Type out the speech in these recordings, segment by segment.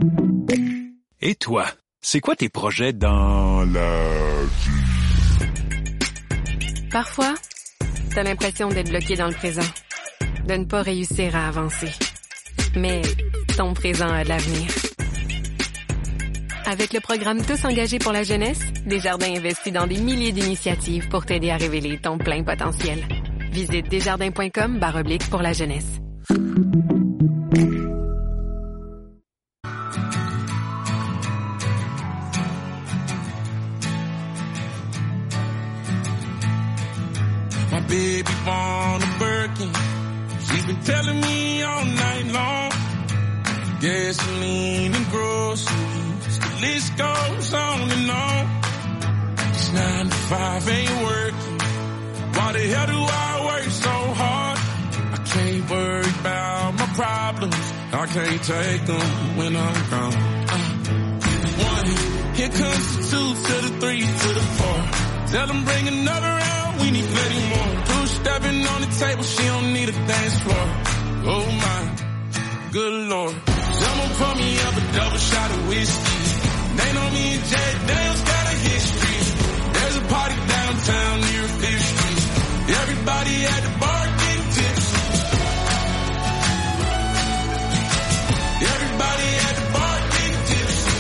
Et toi, c'est quoi tes projets dans la vie? Parfois, t'as l'impression d'être bloqué dans le présent, de ne pas réussir à avancer. Mais ton présent a de l'avenir. Avec le programme Tous engagés pour la jeunesse, Desjardins investit dans des milliers d'initiatives pour t'aider à révéler ton plein potentiel. Visite desjardins.com/pour la jeunesse. My baby born a Birkin. She's been telling me all night long. Gasoline and groceries, the list goes on and on. This 9 to 5 ain't working. Why the hell do I work so hard? I can't worry about my problems. I can't take them when I'm gone. 1, here comes the 2 to the 3 to the 4. Tell them bring another round, we need plenty more. 2 stepping on the table, she don't need a dance floor. Oh my, good Lord. Someone pour me up a double shot of whiskey. They know me and Jay Dale's got a history. There's a party downtown near 5th Street. Everybody at the bar getting tipsy. Everybody at the bar getting tipsy.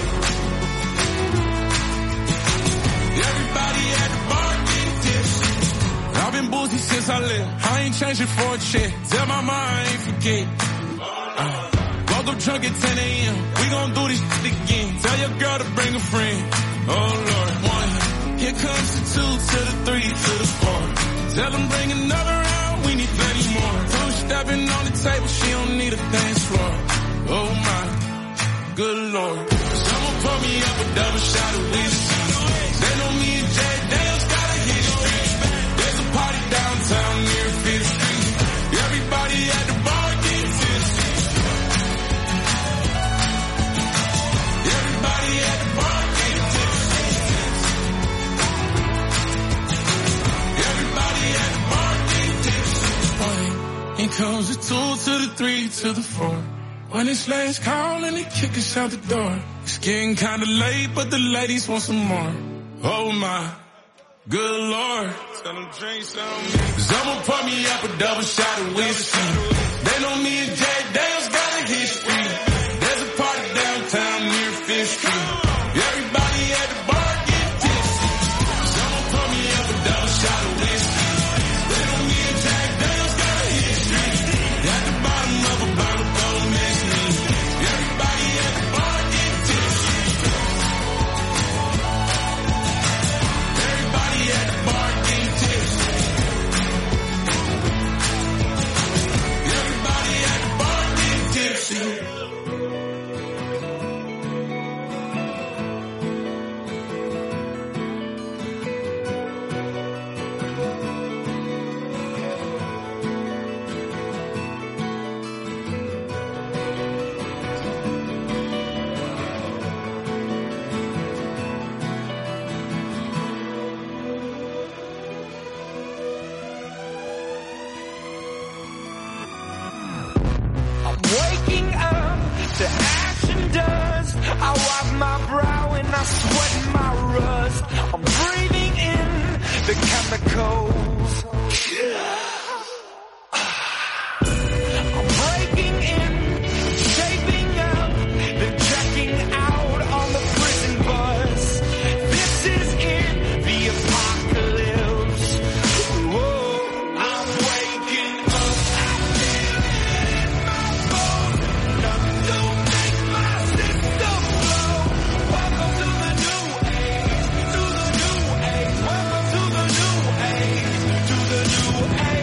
Everybody at the bar getting tipsy. I've been boozy since I left. I ain't changing for a check. Tell my mom I ain't forget. Woke up drunk at 10 a.m. We gon' do this shit again. Tell your girl to bring a friend. Oh Lord, 1. Here comes the 2 to the 3 to the 4. Tell them bring another round. We need plenty more. 2 stepping on the table. She don't need a dance floor. Oh my, good Lord. Someone pour me up a double shot of whiskey. They know me and Jay Dale's got a history. There's a party downtown near 5th Street. Everybody at the bar getting tipsy. Everybody at the bar getting tipsy. Everybody at the bar getting tipsy. Here comes the 2 to the 3 to the 4. When it's last call and they kick us out the door. It's getting kinda late, but the ladies want some more. Oh my, good Lord. Tell them drinks on me. Someone pour me up a double shot of whiskey. They know me and Jay Dale's got a history. There's a party downtown near 5th Street. Everybody at the bar get tipsy. Someone pour me up a double shot of whiskey. They know me and Jay Dale's got a history. At the bottom of a bottle, don't miss me. Everybody at the bar get tipsy. Everybody at the bar get tipsy. Everybody at the bar get tipsy. Waking up to action dust. I wipe my brow and I sweat my rust. I'm breathing in the chemicals. I'm breaking in, shaping up, then checking out on the prison bus. This is it, the apocalypse. Whoa, I'm waking up. Welcome to the new age.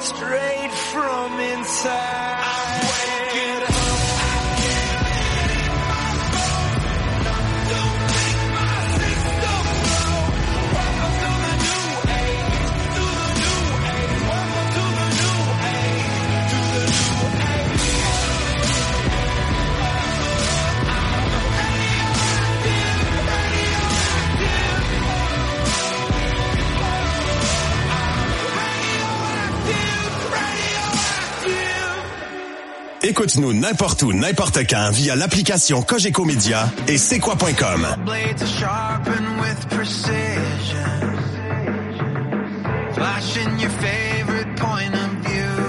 straight from inside. I'm waking up. Écoute-nous n'importe où, n'importe quand via l'application Cogeco Média et c'est quoi.com. Flashing your favorite point of view.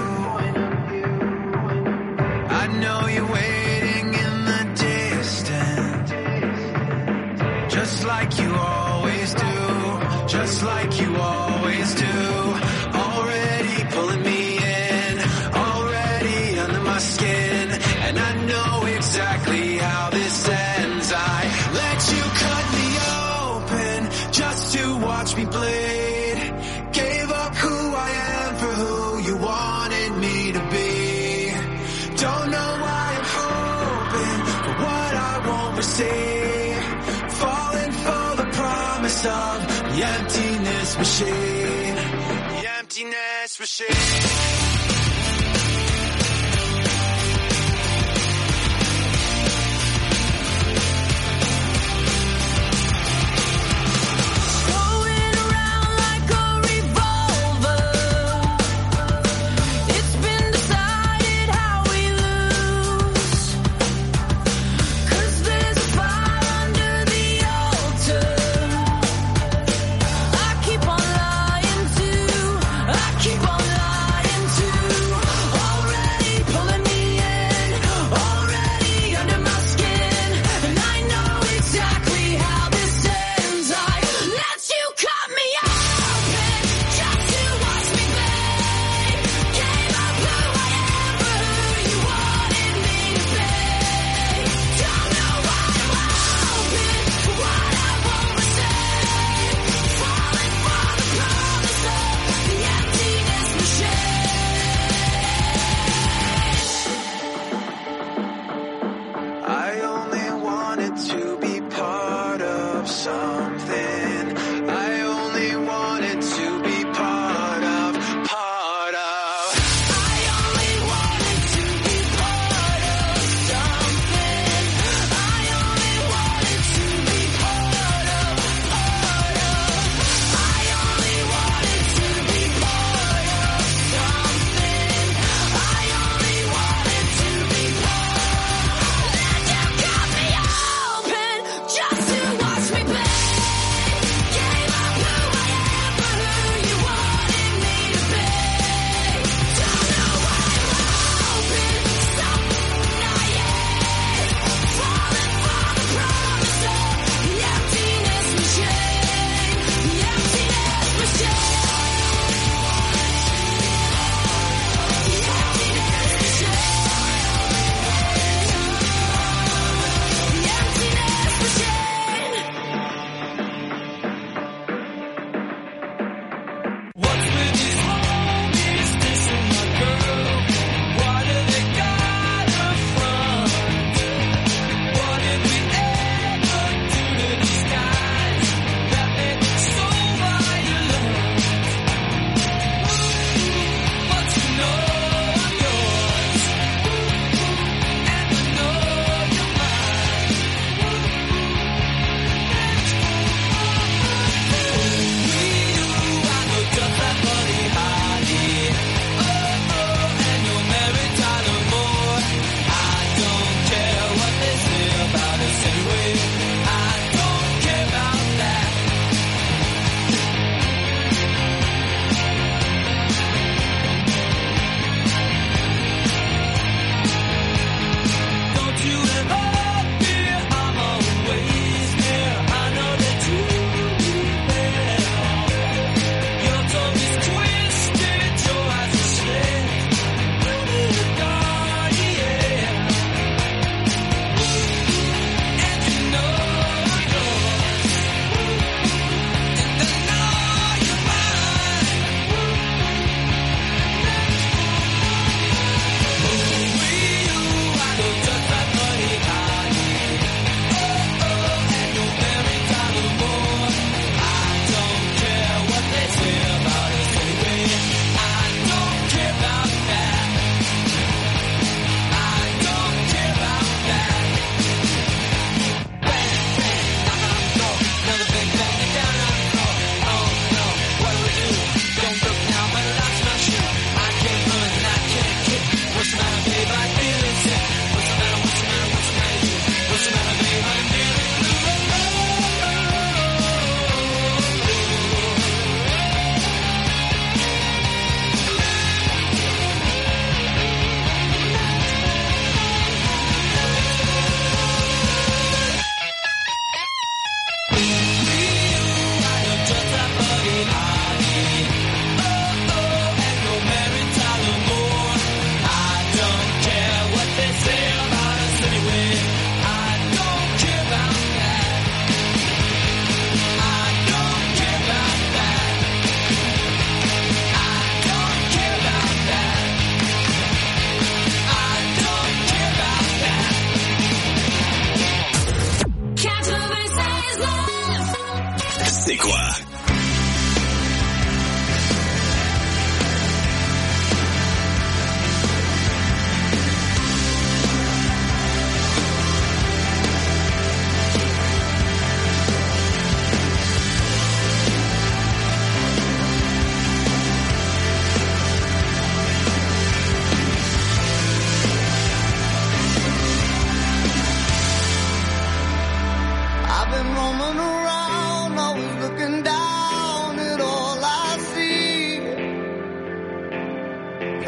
I know you're waiting in the distance, just like you always do, just like you always do. Already pulling me in, already under my skin, and I know exactly how this ends. I let you cut me open just to watch me bleed. Gave up who I am for who you wanted me to be. Don't know why I'm hoping for what I won't receive. Falling for the promise of the emptiness machine. The emptiness machine. Keep on lying to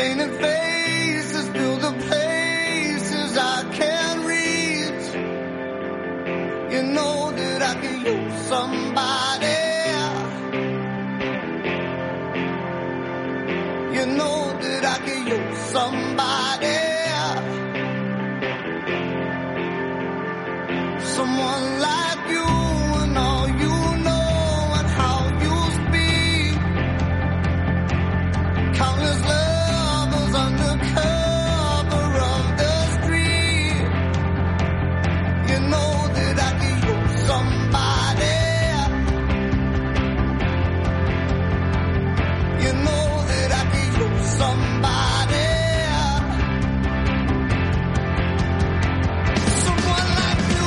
Painted faces fill the places I can't reach. You know that I can use somebody. You know that I can use somebody. Someone like you and all you know and how you speak. Countless lovers under cover of the street. You know that I can use somebody. You know that I can use somebody. Someone like you.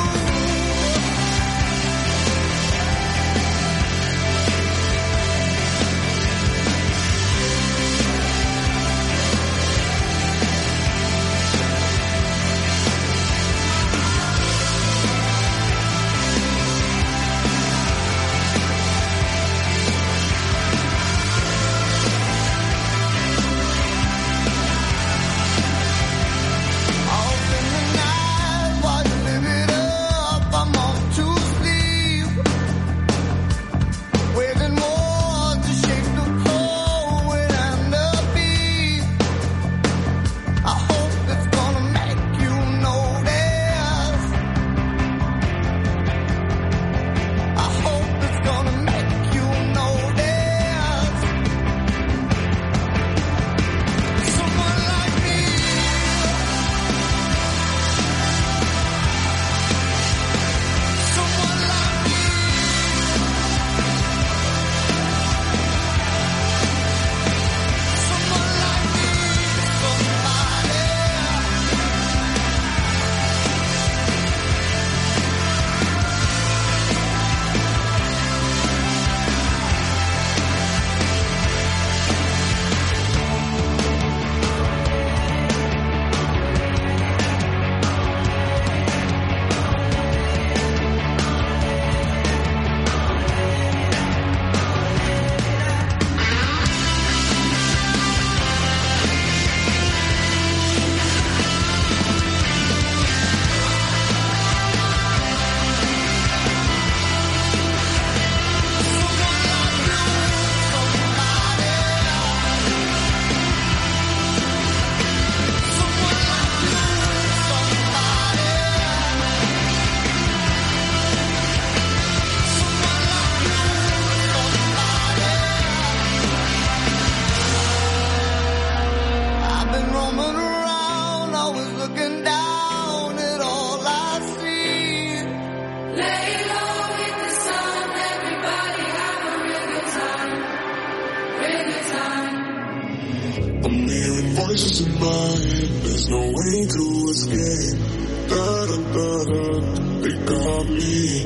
Voices in my head, there's no way to escape. Da da da da, they got me.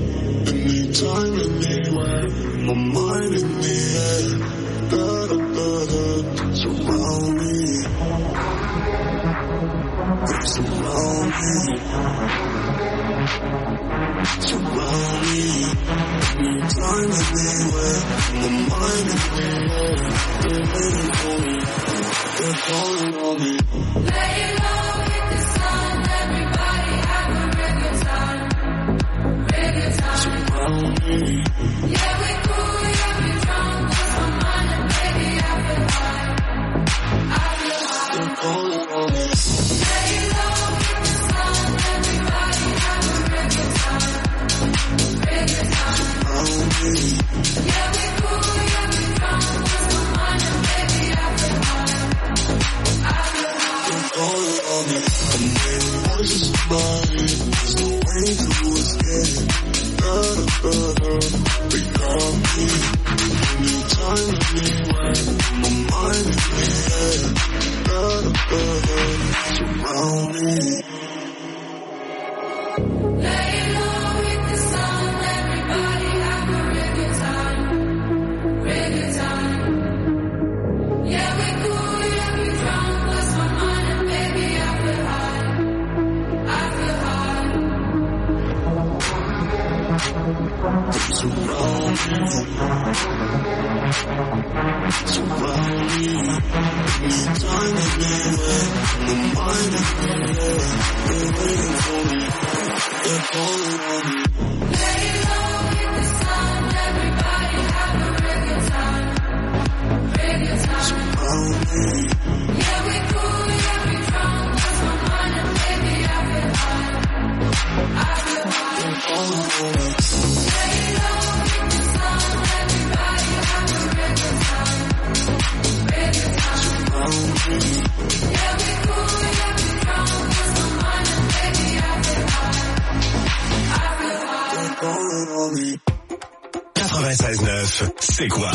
Anytime, anywhere, my mind in the air. Da da da da, surround me. They surround me. Surround me. Anytime, anywhere, my mind in the air. They're waiting for me. They're calling on me. Lay low, hit the sun, everybody have a real good time. Real good time. Surround me. Yeah, we cool, yeah, we drunk, lost my mind, and baby, I feel high. I feel high. They're calling on me. Lay low, hit the sun, everybody have a real good time. Real good time. Surround me. Yeah, we cool, yeah, we drunk, lost my mind, and baby, I feel high. Calling on me. I'm hearing voices in my head. There's no way to escape. Da da da da, they got me. Anytime, anywhere, my mind in the air. Da da da da, surround me. Lay low, hit the sun, everybody have a real good time. Real good time. Yeah, we cool, yeah, we drunk, lost my mind, and baby, I feel high. I feel high. Surround me. Surround me. Time is near, the mind is near. They're waiting for me, they're calling on me. Lay low with the sound, everybody have a reggae time. Reggae time. Yeah, we cool, yeah, we drunk. Lost my mind and baby, I feel high. I feel high. Lay low with the sound, everybody have a reggae time. Reggae time. Yeah, we cool, yeah, we drunk. Lost my mind and baby, I feel high. I feel high. 96.9, c'est quoi?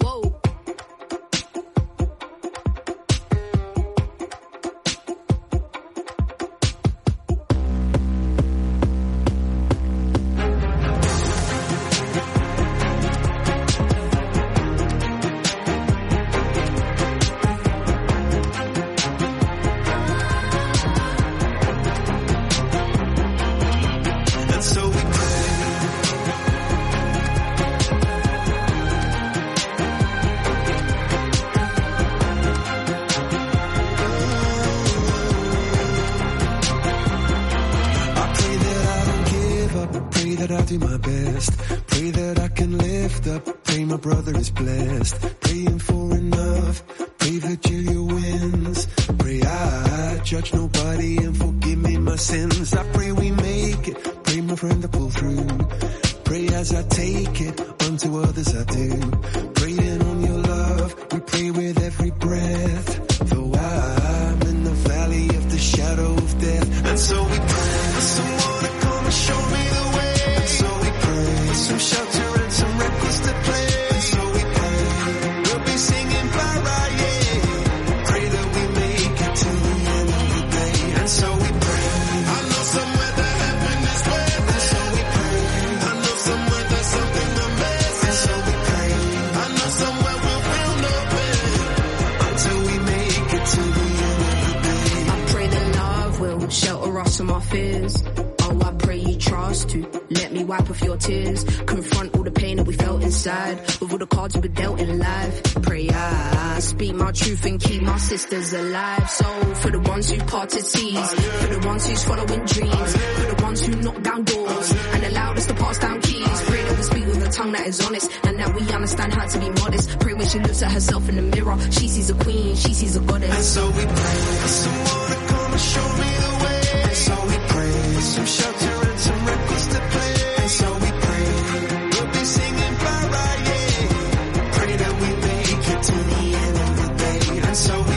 Sisters alive, so for the ones who parted seas, for the ones who's following dreams, for the ones who knock down doors and allowed us to pass down keys. Pray that we speak with a tongue that is honest and that we understand how to be modest. Pray when she looks at herself in the mirror, she sees a queen, she sees a goddess. And so we pray for someone to come and show me the way. And so we pray some shelter and some records to play. And so we pray we'll be singing bye-bye, yeah. Pray that we make it to the end of the day. And so we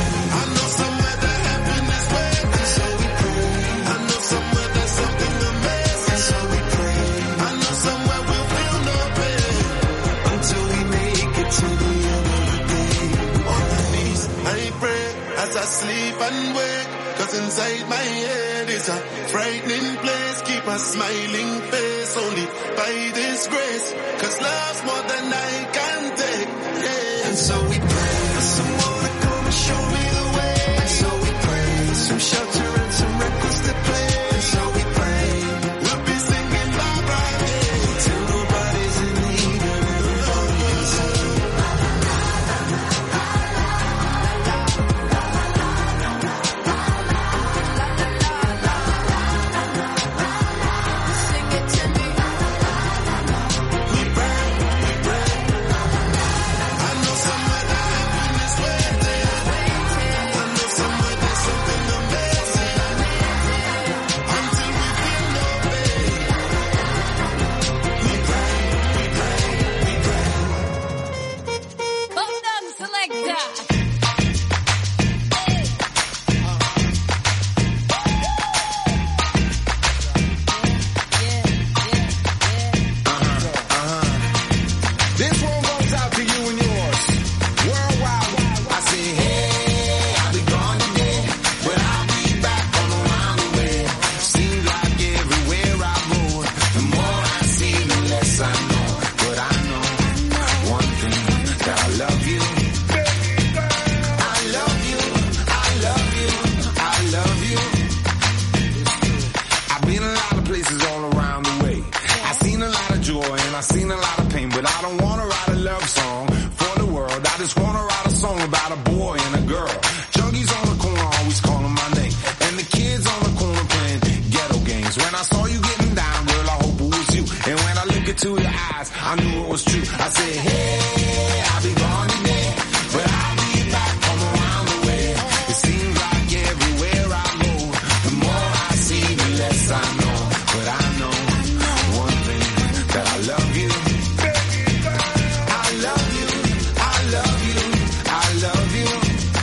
sleep and wake, cause inside my head is a frightening place. Keep a smiling face only by this grace, cause love's more than I can take, yeah. And so we pray for someone to come and show me the way. And so we pray for some shelter and some records to play. And so we pray we'll be singing bye-bye, yeah, till nobody's in need and everybody can sing. Way. I knew it was true. I said, hey, I'll be gone today, but I'll be back from around the way. It seems like everywhere I go, the more I see, the less I know. But I know one thing, that I love you. I love you, I love you, I love you.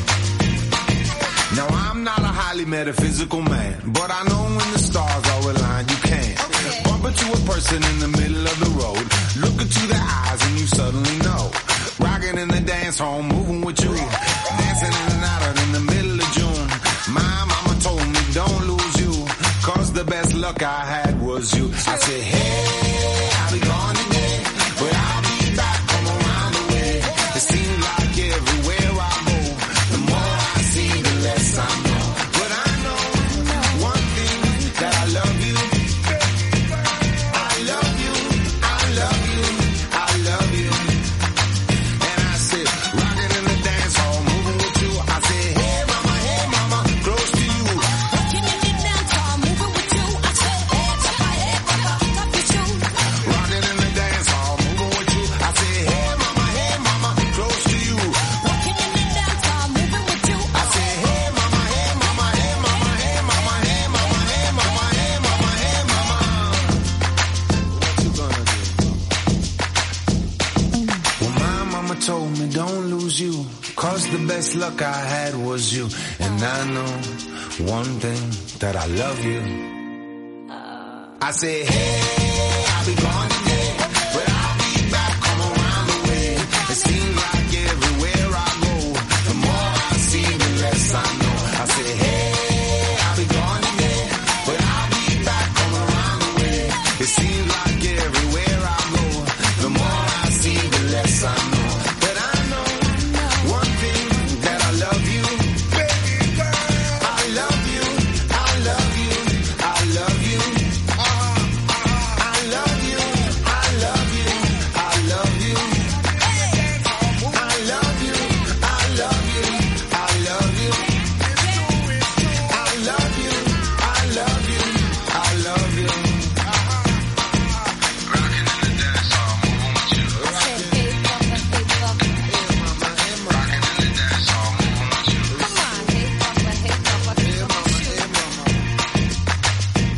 Now I'm not a highly metaphysical man, but I know when the stars are aligned, you can. Bump into a person in the middle of the road, look into their eyes and you suddenly know. Rocking in the dance hall, moving with you, dancing in and out in the middle of June. My mama told me don't lose you, cause the best luck I had was you. I said, hey, I'll be gone today, but I'll be back from around the way. It seems like everywhere I go, the more I see, the less I know. But I know one thing, that I love you. I love you, I love you, I love you. And I said, rocking in the dance hall, moving with you. I said, hey mama, close to you. Rocking in the dance hall, moving with you. I said, hey mama, love you too. Rocking in the dance hall, moving with you. I said, hey mama, close to you. Rocking in the dance hall, moving with you. I said, hey mama, hey mama, hey mama, hey mama, hey mama, hey mama, hey mama, hey mama. What you gonna do? Well, my mama told me don't lose you, cause the best luck I had was you. And I know one thing, that I love you. I said, hey, I'll be gone today, but I'll be back, come around the way. It seems like everywhere I go, the more I see, the less I know. I said, hey, I'll be gone today, but I'll be back, come around the way. It seems like everywhere I go, the more I see, the less I know. But I know one thing, that I love you. I love you, I love you, I love you. I love you, I love you, I love you. I love you, I love you, I love you. I love you, I love you, I love you. Rocking in the dance hall, moving with you. Rocking in the dance hall, moving with you. Come on, hey mama, hey mama, hey mama, hey mama.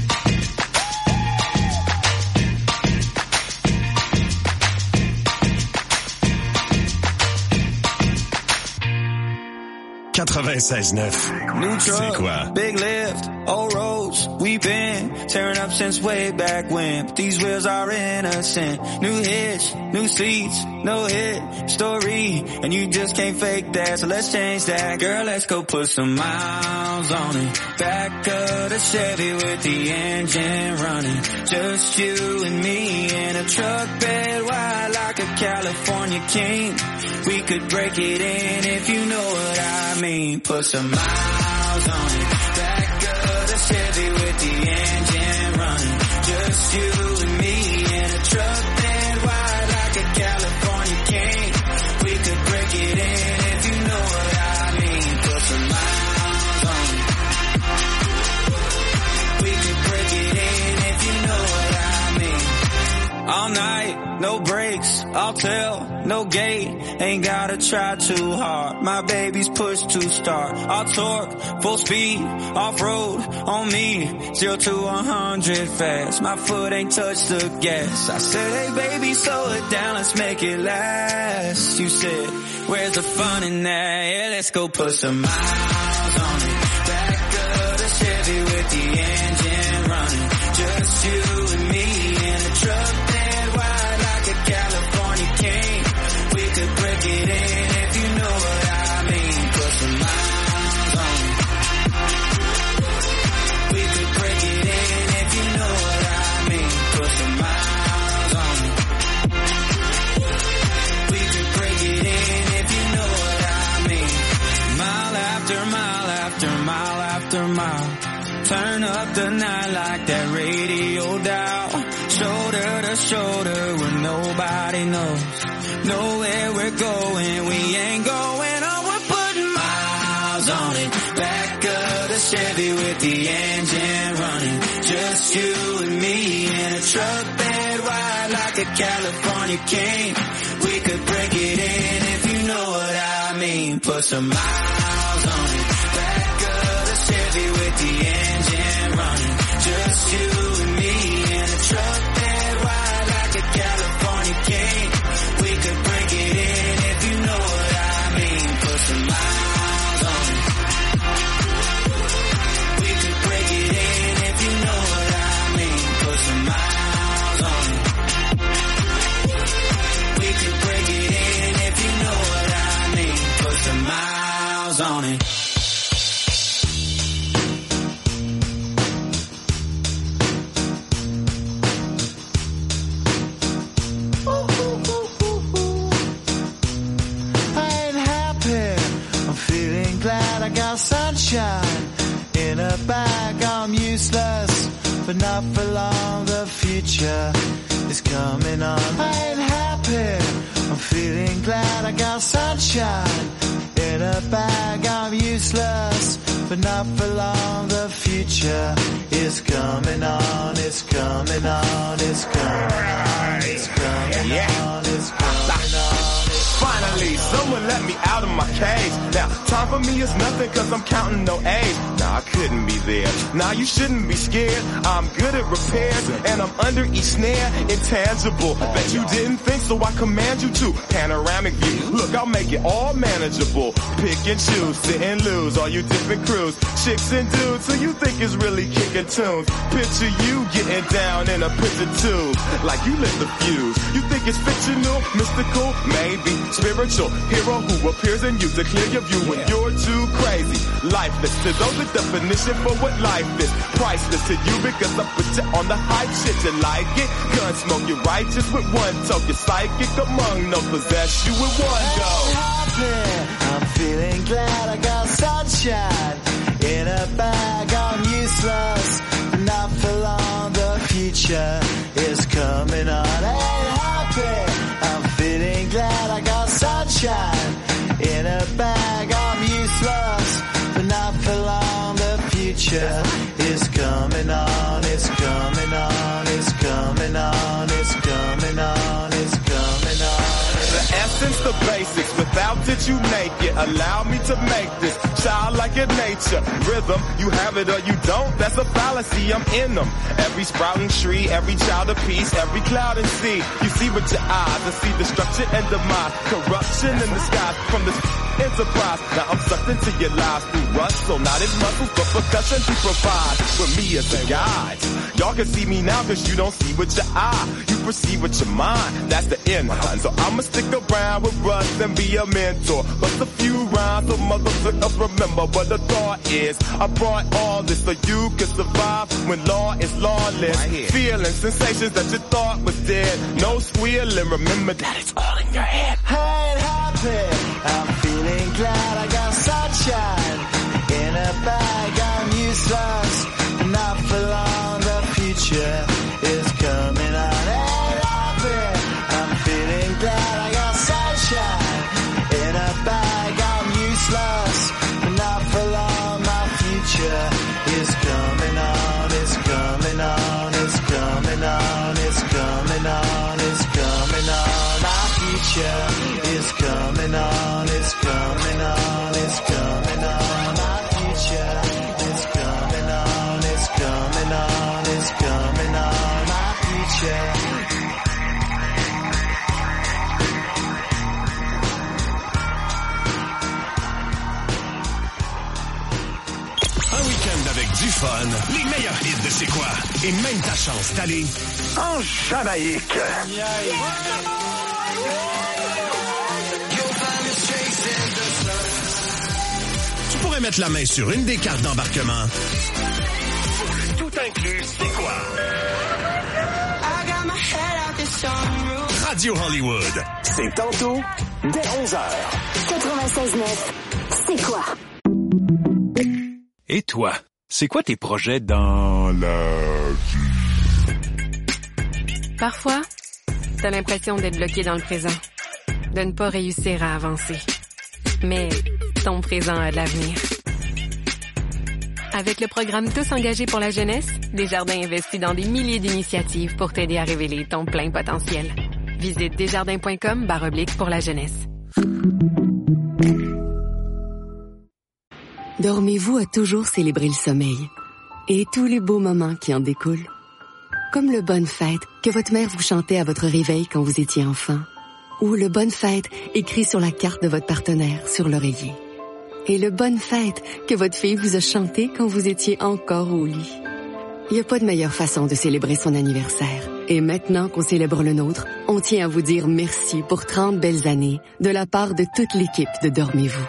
New C'est truck, quoi? big lift, old roads, we've been tearing up since way back when. But these wheels are innocent. New hitch, new seats, no hit story, and you just can't fake that. So let's change that, girl. Let's go put some miles on it. Back of the Chevy with the engine running. Just you and me in a truck bed wide like a California king. We could break it in if you know what I mean. Put some miles on it. Back of the Chevy with the engine running. Just you and me in a truck bed wide like a California king. We could break it in if you know what I mean. Put some miles on it. We could break it in if you know what I mean. All night, no brakes, I'll tell, no gate, ain't gotta try too hard. My baby's push to start. I'll torque, full speed, off-road, on me, 0 to 100 fast. My foot ain't touched the gas. I said, hey baby, slow it down, let's make it last. You said, where's the fun in that? Yeah, let's go put some miles on it. Back of the Chevy with the engine running. Just you and me in a truck bed wide like a California king. We could break it in if you know what I mean. Put some miles on it. We could break it in if you know what I mean. Put some miles on it. We could break it in if you know what I mean. Mile after mile after mile after mile. Turn up the night like that radio dial. Shoulder to shoulder where nobody knows. Nowhere we're going, we ain't going on. We're putting miles on it. Back of the Chevy with the engine running. Just Just you and me in a truck bed wide like a California king. We could break it in if you know what I mean. Put some miles on it. Back of the Chevy with the engine running. Just you and me in a truck bed wide like a California king. We could break it in if you know what I mean. Put some miles on it. We could break it in if you know what I mean. Put some miles on it. We could break it in if you know what I mean. Put some miles on it. Sunshine in a bag, I'm useless, but not for long. The future is coming on. I ain't happy, I'm feeling glad. I got sunshine in a bag, I'm useless, but not for long. The future is coming on. It's coming on. It's coming on. It's coming on. It's coming on. Finally, someone let me out of my cage. Now, time for me is nothing cause I'm counting no A's. Nah, I couldn't be there. Nah, you shouldn't be scared. I'm good at repairs and I'm under each snare. Intangible. Bet you didn't think, so I command you to. Panoramic view. Look, I'll make it all manageable. Pick and choose, sit and lose. All you different crews. Chicks and dudes who you think is really kicking tunes. Picture you getting down in a picture tube. Like you lit the fuse. You think it's fictional, mystical, maybe. Spiritual hero who appears in you to clear your view when you're too crazy. Lifeless to those, the definition for what life is. Priceless to you because I put you on the hype shit. You like it? Gun smoke, you're righteous with one toe. You're psychic among no possess you with one go. I'm feeling glad. I got sunshine in a bag. I'm useless, but not for long. The future is coming on. I ain't happy. I'm feeling glad. I got sunshine in a bag. I'm useless, but not for long. The future is coming on. It's coming on. It's coming on. It's coming on. It's coming on. The essence, the basics. Without it, you make it. Allow me to make this childlike in nature. Rhythm, you have it or you don't. That's a fallacy. I'm in them. Every sprouting tree, every child of peace, every cloud and sea. You see with your eyes and see destruction and demise. Corruption in the skies from this enterprise. Now I'm sucked into your lives through rust. So not in muscles, but percussion to provide with me as a guide. Y'all can see me now cause you don't see with your eye. You perceive with your mind. That's the end line. So I'ma stick around with Russ and be a mentor. Bust a few rhymes so motherfuckers remember what the thought is. I brought all this so you can survive when law is lawless. Right, feeling sensations that you thought was dead. No squealing, remember that it's all in your head. I ain't happy, I'm feeling glad. I got sunshine in a bag. I'm useless, not for long. The future is coming on. I ain't happy, I'm feeling glad. I got sunshine in a bag. I'm useless, not for long. My future is coming on. It's coming on. It's coming on. It's coming on. It's coming on. My future is coming on. It's coming on. It's coming on. My future is coming on. It's coming on. It's coming on. My future. Un week-end avec du fun, les meilleurs hits de C'est quoi? Et même ta chance d'aller en Jamaïque. Tu pourrais mettre la main sur une des cartes d'embarquement. Tout inclus, C'est quoi? Radio Hollywood. C'est tantôt, dès 11h. 96.9, C'est quoi? Et toi, c'est quoi tes projets dans la vie? Parfois, t'as l'impression d'être bloqué dans le présent, de ne pas réussir à avancer. Mais ton présent a de l'avenir. Avec le programme Tous engagés pour la jeunesse, Desjardins investit dans des milliers d'initiatives pour t'aider à révéler ton plein potentiel. Visite desjardins.com/, pour la jeunesse. Dormez-vous a toujours célébré le sommeil et tous les beaux moments qui en découlent. Comme le Bonne Fête que votre mère vous chantait à votre réveil quand vous étiez enfant. Ou le Bonne Fête écrit sur la carte de votre partenaire sur l'oreiller. Et le Bonne Fête que votre fille vous a chanté quand vous étiez encore au lit. Il n'y a pas de meilleure façon de célébrer son anniversaire. Et maintenant qu'on célèbre le nôtre, on tient à vous dire merci pour 30 belles années de la part de toute l'équipe de Dormez-vous.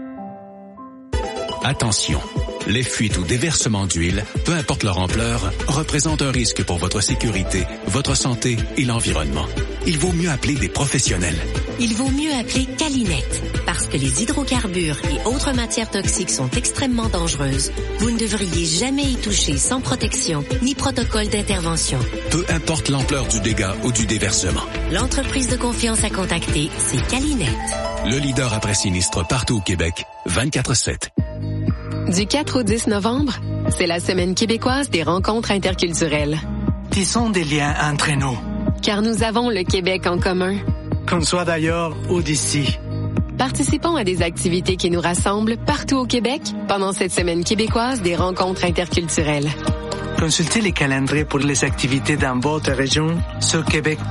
Attention, les fuites ou déversements d'huile, peu importe leur ampleur, représentent un risque pour votre sécurité, votre santé et l'environnement. Il vaut mieux appeler des professionnels. Il vaut mieux appeler Calinette, parce que les hydrocarbures et autres matières toxiques sont extrêmement dangereuses. Vous ne devriez jamais y toucher sans protection ni protocole d'intervention. Peu importe l'ampleur du dégât ou du déversement. L'entreprise de confiance à contacter, c'est Calinette. Le leader après sinistre partout au Québec, 24/7. Du 4 au 10 novembre, c'est la Semaine québécoise des rencontres interculturelles. Tissons des liens entre nous. Car nous avons le Québec en commun. Qu'on soit d'ailleurs ou d'ici. Participons à des activités qui nous rassemblent partout au Québec pendant cette Semaine québécoise des rencontres interculturelles. Consultez les calendriers pour les activités dans votre région sur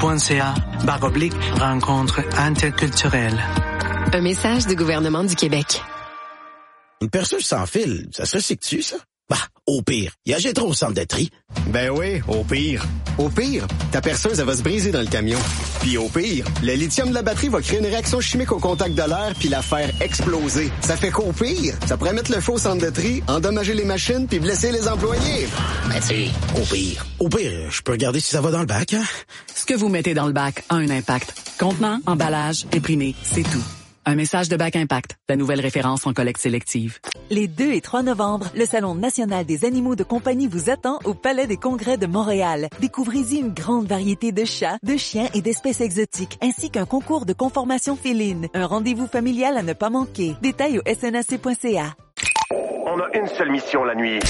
québec.ca/rencontres interculturelles. Un message du gouvernement du Québec. Une perceuse sans fil, ça se recycle-tu, ça? Bah, au pire, il y a Gétro au centre de tri. Ben oui, au pire. Au pire, ta perceuse, elle va se briser dans le camion. Puis au pire, le lithium de la batterie va créer une réaction chimique au contact de l'air puis la faire exploser. Ça fait qu'au pire, ça pourrait mettre le feu au centre de tri, endommager les machines puis blesser les employés. Ben tu sais, au pire. Au pire, je peux regarder si ça va dans le bac, hein? Ce que vous mettez dans le bac a un impact. Contenant, emballage, imprimé, c'est tout. Un message de Bac Impact, la nouvelle référence en collecte sélective. Les 2 et 3 novembre, le Salon national des animaux de compagnie vous attend au Palais des Congrès de Montréal. Découvrez-y une grande variété de chats, de chiens et d'espèces exotiques, ainsi qu'un concours de conformation féline. Un rendez-vous familial à ne pas manquer. Détails au snac.ca. On a une seule mission la nuit.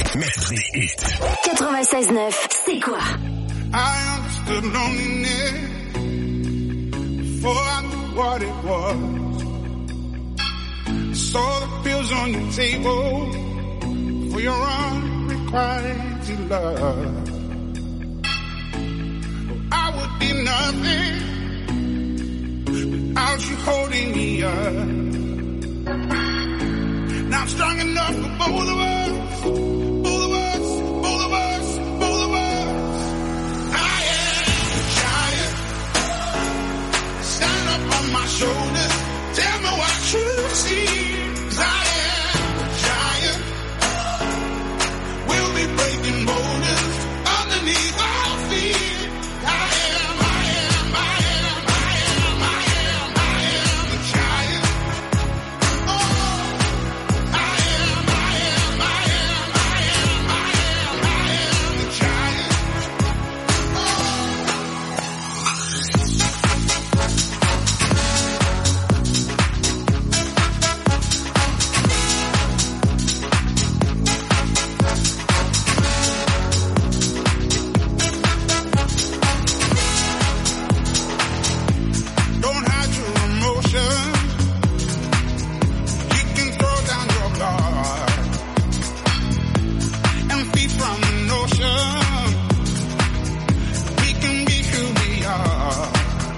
96.9, c'est quoi? I understood loneliness before I knew what it was. Saw the pills on your table for your unrequited love. I would be nothing without you holding me up. Now I'm strong enough for both of us. Both of us, both of us, both of us. I am a giant. Stand up on my shoulders. Tell me what you see. 'Cause I am a giant. We'll be breaking boulders underneath our feet. I am a giant. Oh, I am a giant. Don't hide your emotions. You can throw down your guard and feed from the notion. We can be who we are.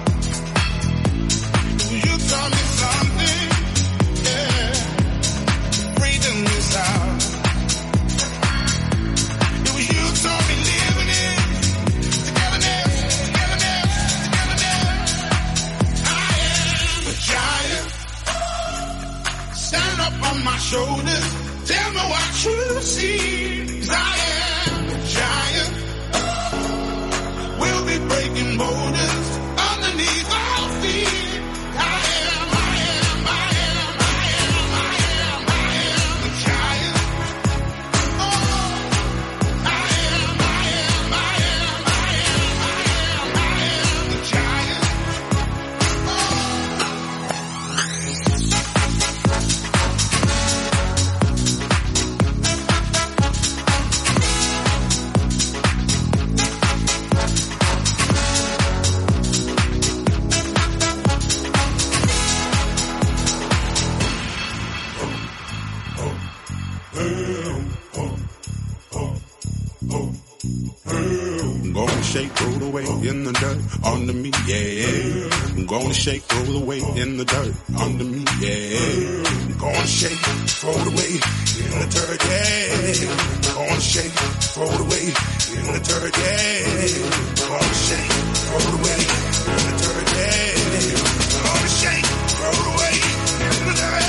You taught me something, yeah. Freedom is out. It was you taught me living it. Togetherness. I am a giant. Stand up on my shoulders. Tell me what you see. 'Cause I am a giant. We'll be breaking boulders underneath our feet. I am a giant. Oh, I am a giant. shake, roll away in the dirt under me, yeah. I'm gonna shake, roll away in the dirt under me, yeah. I'm gonna shake, roll away in the dirt, yeah. I'm gonna shake, roll away in the dirt, yeah. I'm gonna shake, roll away in the dirt, yeah. I'm gonna shake, roll away in the dirt.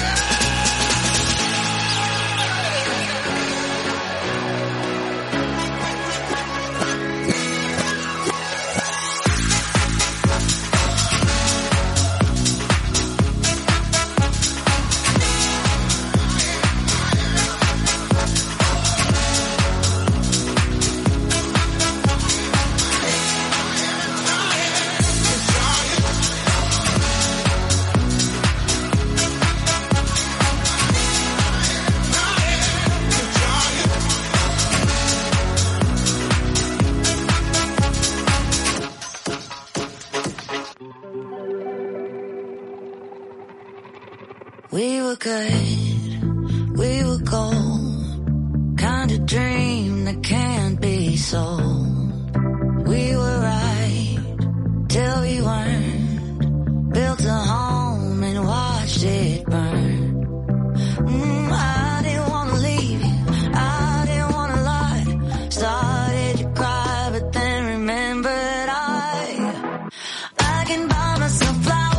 We were good, we were gold, kind of dream that can't be sold. We were right, till we weren't, built a home and watched it burn. I didn't wanna leave you, I didn't wanna lie, started to cry but then remembered I can buy myself flowers.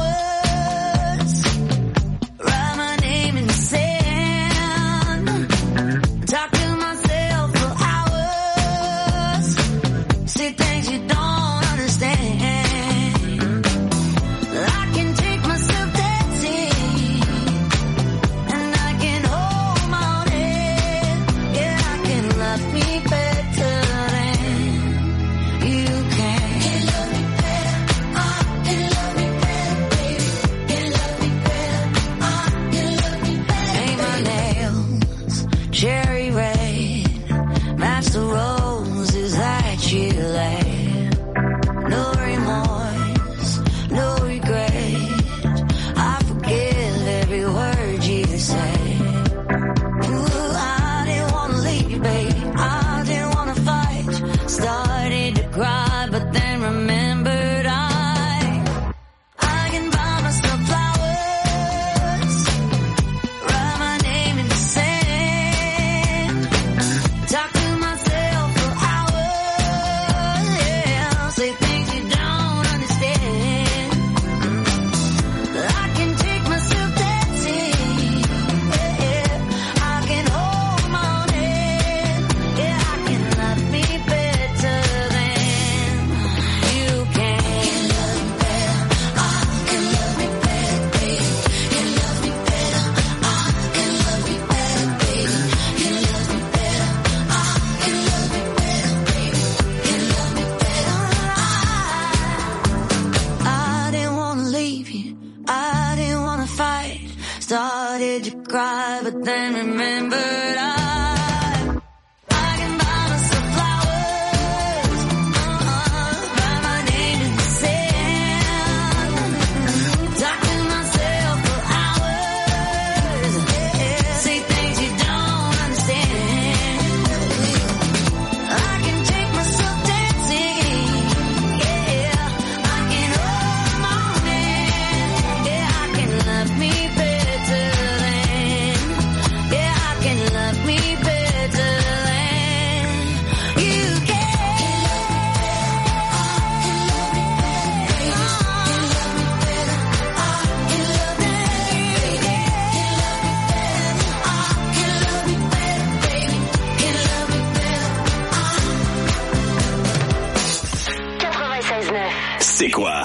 Started to cry, but then remembered I can buy myself flowers, write my name in the sand, talk to myself for hours, say things you don't understand. I can take myself dancing, yeah, I can hold my hand, yeah, I can love me better. C'est quoi?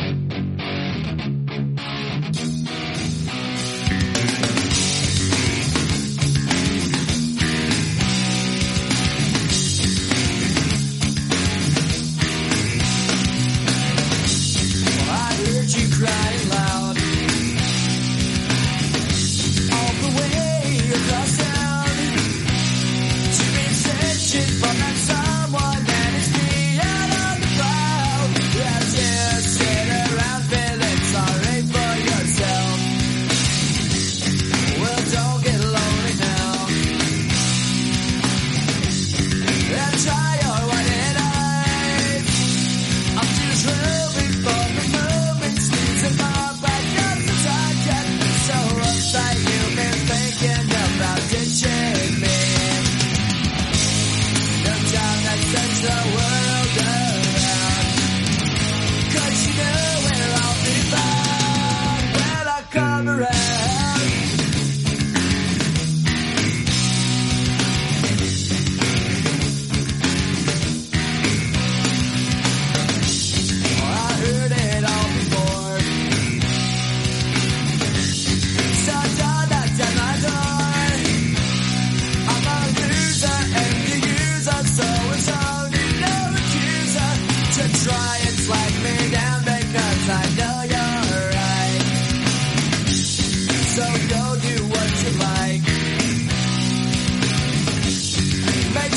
I heard you crying loud all the way across town. You've been searching for that someone that is beyond the crowd. Yes, yes, yes.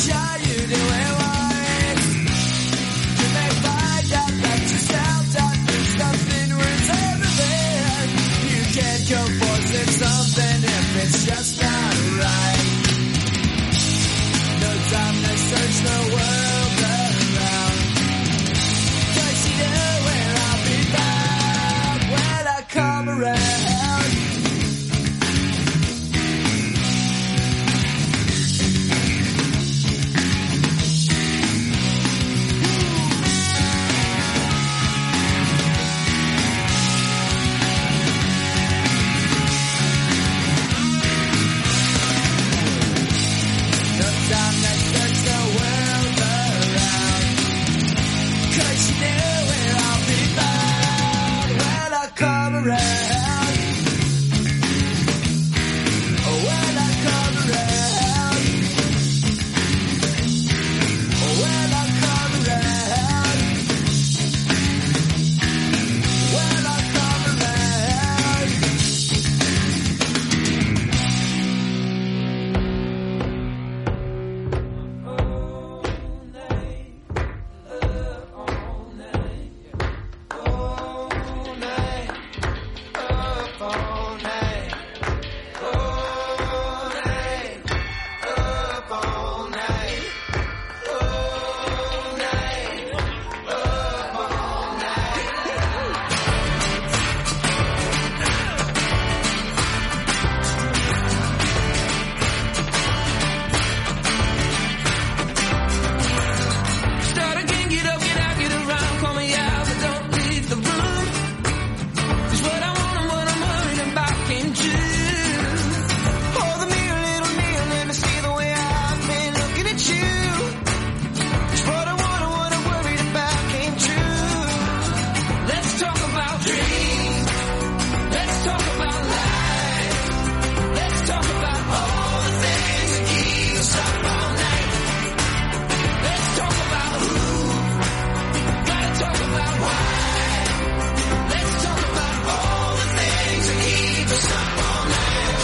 sure you're doing right. You may find out that yourself that means nothing worth everything. You can't go forcing something if it's just not right. No time to search the world around. 'Cause you know where I'll be found when I come around. No time to search the world around. 'Cause you know where I'll be found when I come around. Oh, when I come around. Oh, when I come around. When I come around. Start again, get up, get out, get around, call me out, but don't leave the room. 'Cause what I want and what I'm worried about came true. Hold the mirror, little mirror, let me see the way I've been looking at you. 'Cause what I want and what I'm worried about came true. Let's talk about dreams. Let's talk about life. Let's talk about all the things that keep us up all night. Let's talk about who. Gotta talk about why. Let's talk about all the things that keep us up all night.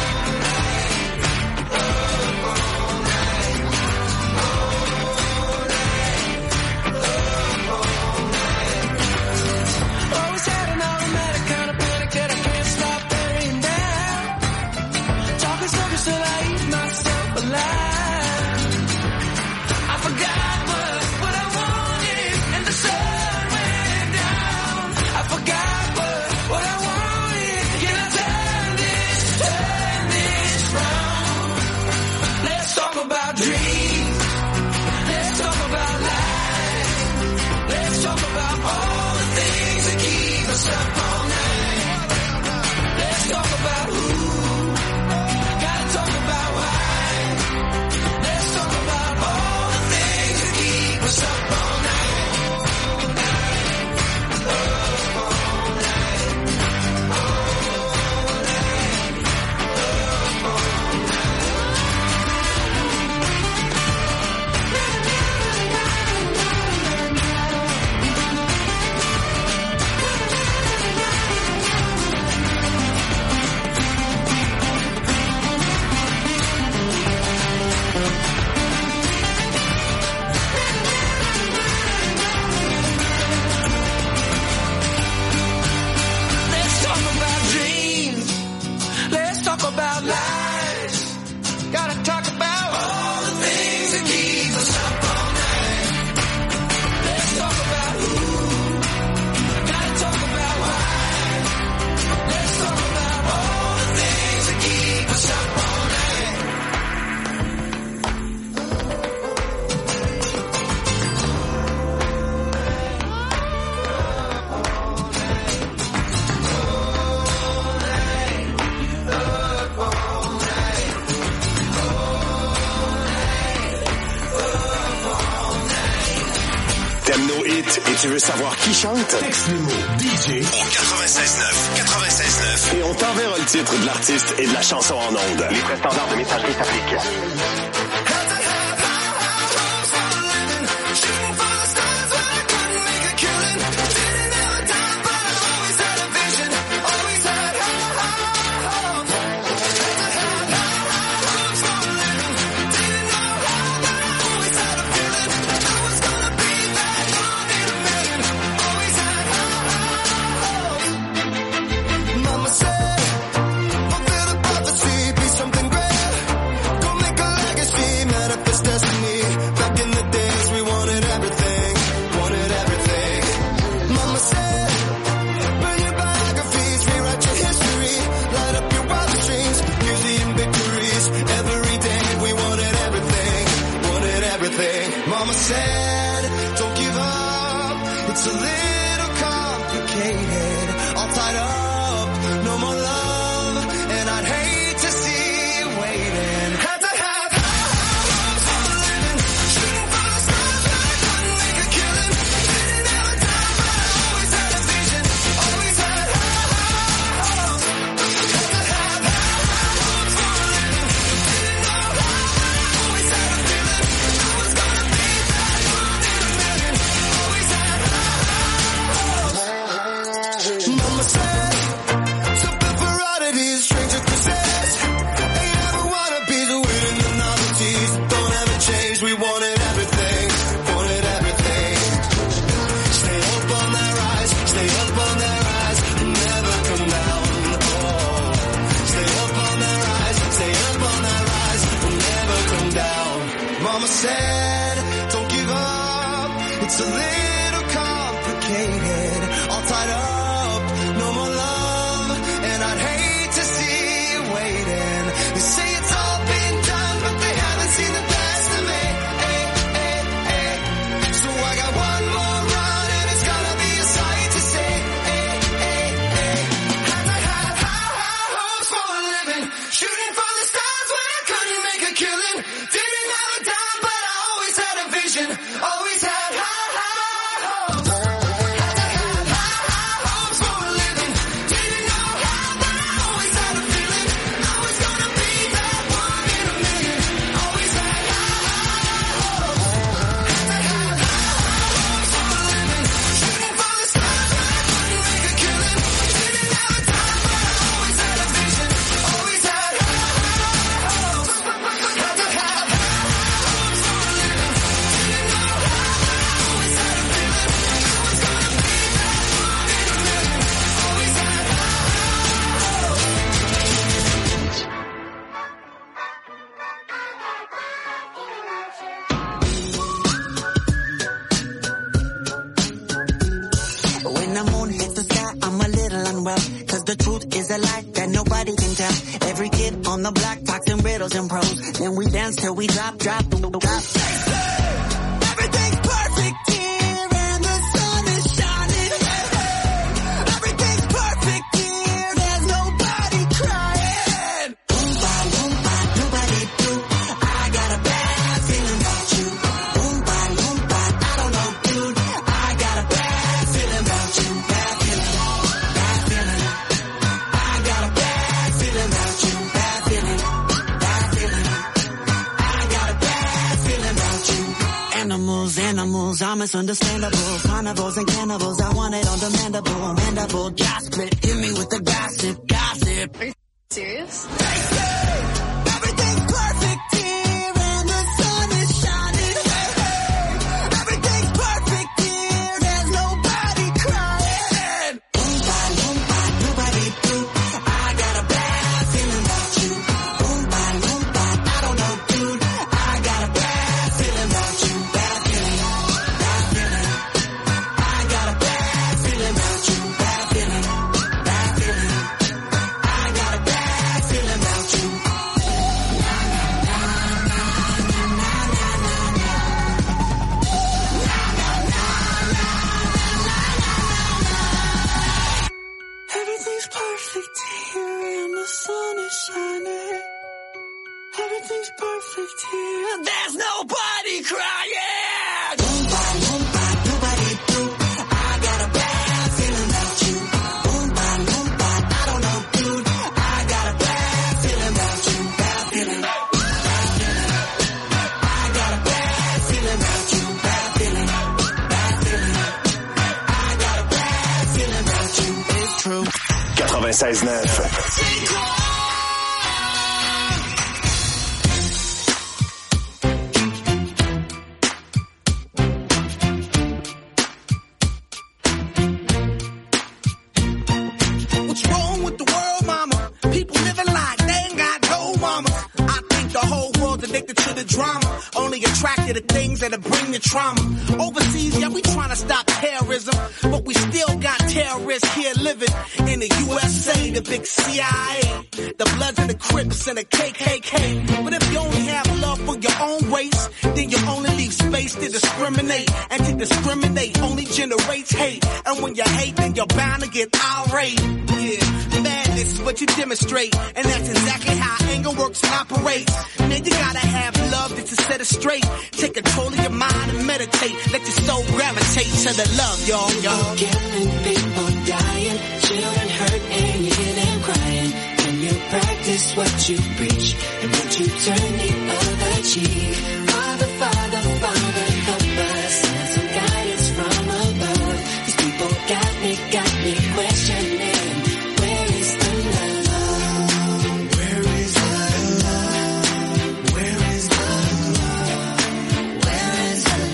Up all night. Up all night. Always had an automatic kind of panic that I can't stop burying down. Talking circles till I eat myself alive. I forgot what I wanted and the sun went down. I forgot what I wanted. Can I turn this round? Let's talk about dreams. Let's talk about life. Let's talk about all the things that keep us up all night. Let's talk about who. Gotta talk about why. Let's talk about all the things that keep us up all night. Up all night. Up all Let's talk about dreams. Let's talk about lies. Gotta talk about all the things that keep us up all night. Let's talk about who. Gotta talk about why. Let's talk about all the things that keep us up all night. T'aimes nos hits et tu veux savoir qui chante? Texte le mot DJ au 96.9 et on t'enverra le titre de l'artiste et de la chanson en ondes. Les frais standards de messagerie s'appliquent. Mama said, don't give up. It's a little complicated. All tied up, no more love. And I'd hate to see you waiting. Had to have hopes for a living. Shooting for the stars, but I couldn't make a killing. Didn't have a time, but I always had a vision. Always had hopes. Had to have hopes for a living. Didn't know how, but I always had a feeling. I was gonna be that one in a million. Always had hopes. Mama said, something for oddities, stranger kisses. Ain't ever wanna be the winning the novelties. Don't ever change, we wanted everything. Wanted everything. Stay up on that rise, stay up on that rise, and never come down. Oh, stay up on that rise, stay up on that rise, and never come down. Mama said, don't give up. It's a little complicated. All tied up, no more love, and I'd hate to see you waiting. They say it's all been done, but they haven't seen the best of me. Ay, ay, ay. So I got one more run, and it's gonna be a sight to see. Ay, ay, ay. Had to have high hopes for a living. Shooting for the stars when I couldn't make a killing. Didn't have a dime, but I always had a vision. Always had high hopes. Had to have high hopes for a living. Didn't know how, but I always had a feeling. I was gonna be that one in a million. Always had high hopes. Had to have high hopes for a living. Shooting for the stars when I couldn't make a killing. Didn't have a time, but I always had a vision. Always had high hopes. Had to have high hopes for a living. Didn't know how, but I always had a feeling. I was gonna be that one in a million. Always had high hopes. When the moon hits the sky, I'm a little unwell. Cause the truth is a lie that nobody can tell. Every kid on the block talks in riddles and prose. Then we dance till we drop. Everything's perfect here and the sun is shining. Everything's perfect here, there's nobody crying. Oompa, loompa, doobity-doo. I got a bad feeling about you. Oompa, loompa, I don't know, dude. I got a bad feeling about you. Bad feeling, bad feeling. I got a bad feeling about you. Bad feeling, bad feeling. I got a bad feeling about you. Animals are misunderstandable. Carnivores and cannibals, I want it on the mandible. Joss split, hit me with the gossip. Are you serious? Everything's perfect here and the sun is shining. Everything's perfect here, there's nobody crying. Oompa, loompa, doobity-doo. I got a bad feeling about you. Oompa, loompa, I don't know, dude. I got a bad feeling about you. Bad feeling, bad feeling. I got a bad feeling about you. Bad feeling, bad feeling. I got a bad feeling about you. Everything's perfect here and the sun is shining. Everything's perfect here, there's nobody crying. Oompa, loompa, doobity-doo. I got a bad feeling about you. Oompa, loompa, I don't know, dude. I got a bad feeling about you. Bad feeling, bad feeling. I got a bad feeling about you. Bad feeling, bad feeling. I got a bad feeling about you. It's true. 96.9. What's wrong with the world, mama? People living like they ain't got no mama. I think the whole world's addicted to the drama. Only attracted to things that'll bring the trauma. Overseas, yeah, we trying to stop terrorism, but we still got terrorists here living in the USA, the big CIA, the Bloods and the Crips and the KKK. But if you only have love for your own race, then you only leave space race to discriminate, and to discriminate only generates hate. And when you hate, then you're bound to get irate. Yeah, madness is what you demonstrate, and that's exactly how anger works and operates. Man, you gotta have love just to set it straight. Take control of your mind and meditate. Let your soul gravitate to the love, y'all. People killing, people dying, children hurt and you hear them crying. When you practice what you preach, and when you turn the other cheek. Father, Father, Father, help us. Send some guidance from above. These people got me questioning. Where is the love? Where is the love? Where is the love? Where is the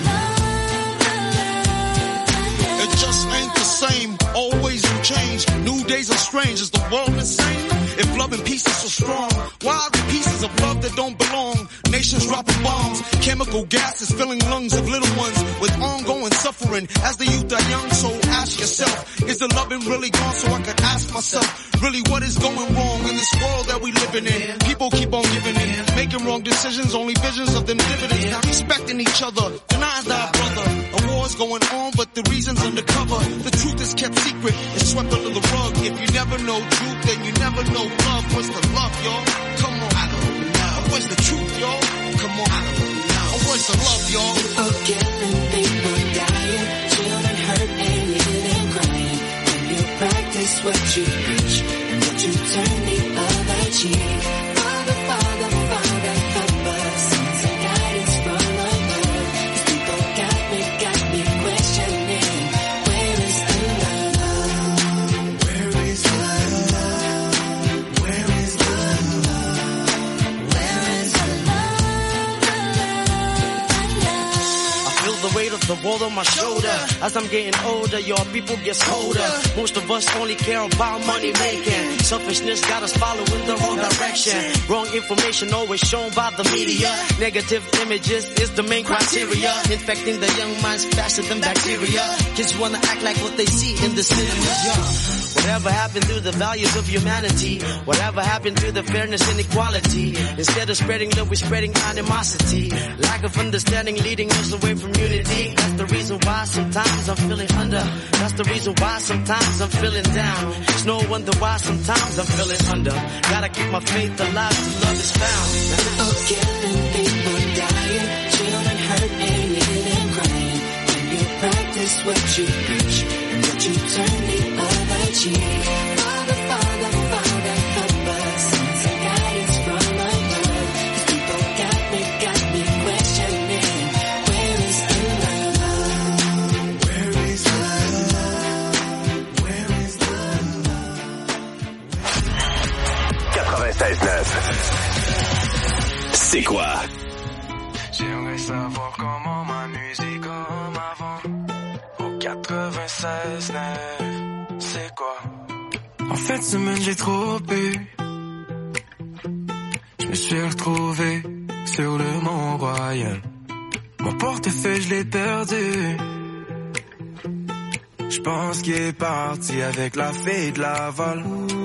love? It just ain't the same. Always in change. New days are strange. Is the world insane? If love and peace is so strong, why are the pieces of love that don't belong? Nations dropping bombs, chemical gases filling lungs of little ones with ongoing suffering as the youth are young. So ask yourself, is the loving really gone? So I could ask myself, really what is going wrong in this world that we living in? People keep on giving in, making wrong decisions, only visions of them dividends. Not respecting each other, denying thy brother. A war's going on, but the reason's undercover. The truth is kept secret, it's swept under the rug. If you never know truth, then you never know love. What's the love, y'all? Come on, I don't know. Where's the truth, y'all? Come on, I don't know. Where's the love, y'all? People killing, people dying, children hurt and you hear them crying. When you practice what you preach, and when you turn the other cheek. Father, Father, Father, help us. Send some guidance from above. These people got me questioning. Where is the love? Where is the love? Where is the love? Where is the love? I feel the weight of the world on my shoulder. As I'm getting older, your people get colder. Most of us only care about money making. Selfishness got us following the wrong direction. Wrong information always shown by the media. Negative images is the main criteria. Infecting the young minds faster than bacteria. Kids wanna act like what they see in the cinema. Whatever happened to the values of humanity? Whatever happened to the fairness and equality? Instead of spreading love, we're spreading animosity. Lack of understanding leading us away from unity. That's the reason why sometimes I'm feeling under. That's the reason why sometimes I'm feeling down. It's no wonder why sometimes I'm feeling under. Gotta keep my faith alive till love is found. People killing, people dying, children hurt and you hear them crying. When you practice what you preach, and when you turn the other cheek. Father, Father, Father, help us. Send some guidance from above. These people got me questioning. Where is the love? Where is the love? Where is the love? 96.9. C'est quoi? J'aimerais savoir comment ma musique comme avant. Au 96.9, c'est quoi? En fin de semaine j'ai trop bu. Je me suis retrouvé sur le Mont Royal. Mon portefeuille je l'ai perdu. Je pense qu'il est parti avec la fille de Laval.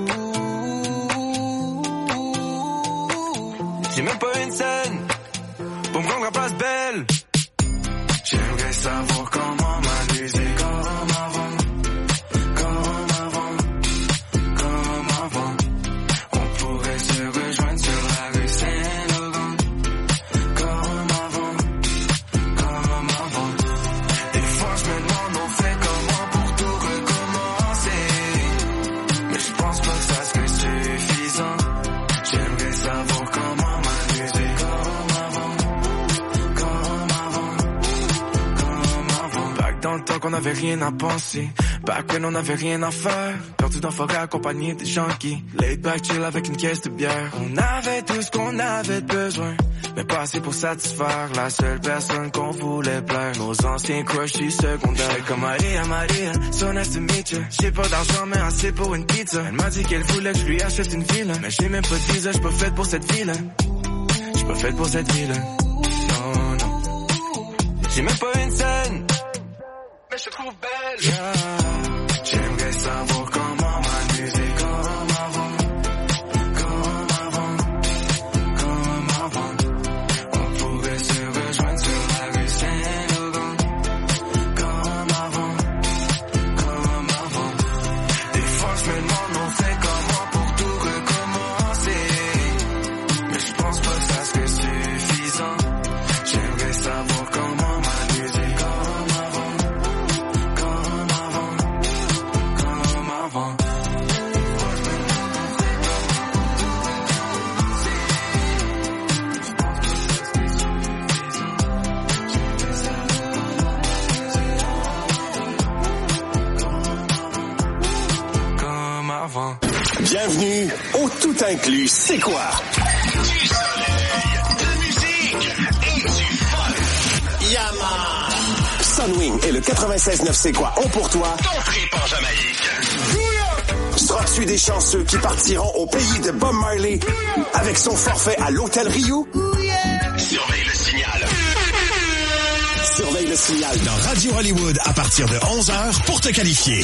J'ai même pas une scène pour me rendre à Place Belle. J'aimerais savoir comment ma musique comme avant. Comme avant. Comme avant. On pourrait se rejoindre sur la rue Saint-Laurent. Comme avant. Comme avant. Des fois je me demande on fait comment pour tout recommencer. Mais je pense pas que ça serait suffisant. J'aimerais savoir comment ma musique comme avant. Comme avant. Comme avant. Back dans le temps qu'on avait rien à penser. Back when on avait rien à faire. Perdu dans la forêt accompagné des junkies. Laid back chill avec une caisse de bière. On avait tout ce qu'on avait besoin, mais pas assez pour satisfaire la seule personne qu'on voulait plaire. Nos anciens crushs du secondaire. J'étais comme Maria, so nice to meet you. J'ai pas d'argent mais assez pour une pizza. Elle m'a dit qu'elle voulait que je lui achète une ville. Mais j'ai même pas de visa, j'suis pas faite pour cette ville. J'suis pas faite pour cette ville. Non, non. J'ai même pas une scène, mais je te trouve belle. Yeah. J'aimerais savoir comment ma musique comme avant. Comme avant. Comme avant. On pourrait se rejoindre sur la rue Saint-Laurent. Bienvenue au tout inclus. C'est quoi? Du soleil, de musique et du fun. Yaman! Sunwing et le 96.9 C'est quoi ont pour toi ton trip en Jamaïque. Seras-tu des chanceux qui partiront au pays de Bob Marley avec son forfait à l'Hôtel Rio? Surveille le signal. Surveille le signal dans Radio Hollywood à partir de 11h pour te qualifier.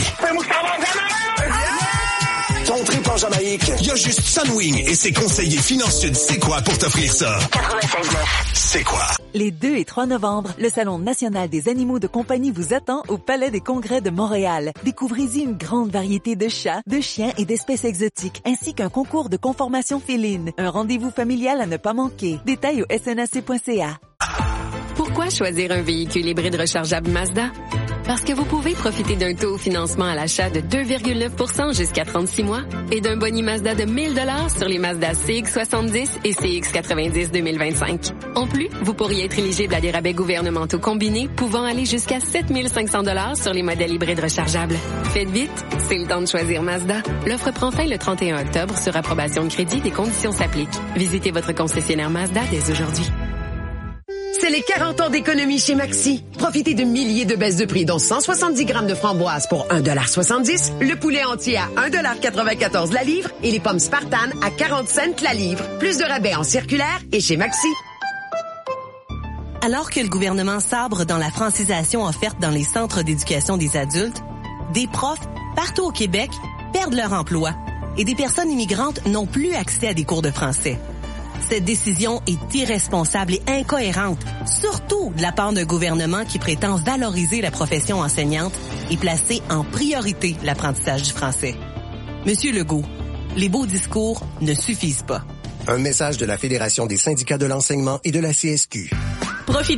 Ton trip en Jamaïque, il y a juste Sunwing et ses conseillers financiers C'est quoi pour t'offrir ça. 96.9 C'est quoi? Les 2 et 3 novembre, le Salon national des animaux de compagnie vous attend au Palais des Congrès de Montréal. Découvrez-y une grande variété de chats, de chiens et d'espèces exotiques, ainsi qu'un concours de conformation féline. Un rendez-vous familial à ne pas manquer. Détails au snac.ca. Pourquoi choisir un véhicule hybride rechargeable Mazda? Parce que vous pouvez profiter d'un taux au financement à l'achat de 2,9% jusqu'à 36 mois et d'un boni Mazda de 1 000 $ sur les Mazda CX-70 et CX-90 2025. En plus, vous pourriez être éligible à des rabais gouvernementaux combinés pouvant aller jusqu'à 7 500 $ sur les modèles hybrides rechargeables. Faites vite, c'est le temps de choisir Mazda. L'offre prend fin le 31 octobre sur approbation de crédit. Des conditions s'appliquent. Visitez votre concessionnaire Mazda dès aujourd'hui. C'est les 40 ans d'économie chez Maxi. Profitez de milliers de baisses de prix, dont 170 grammes de framboises pour 1,70 $, le poulet entier à 1,94 $ la livre et les pommes Spartan à 40 cents la livre. Plus de rabais en circulaire et chez Maxi. Alors que le gouvernement sabre dans la francisation offerte dans les centres d'éducation des adultes, des profs partout au Québec perdent leur emploi et des personnes immigrantes n'ont plus accès à des cours de français. Cette décision est irresponsable et incohérente, surtout de la part d'un gouvernement qui prétend valoriser la profession enseignante et placer en priorité l'apprentissage du français. Monsieur Legault, les beaux discours ne suffisent pas. Un message de la Fédération des syndicats de l'enseignement et de la CSQ. Profitez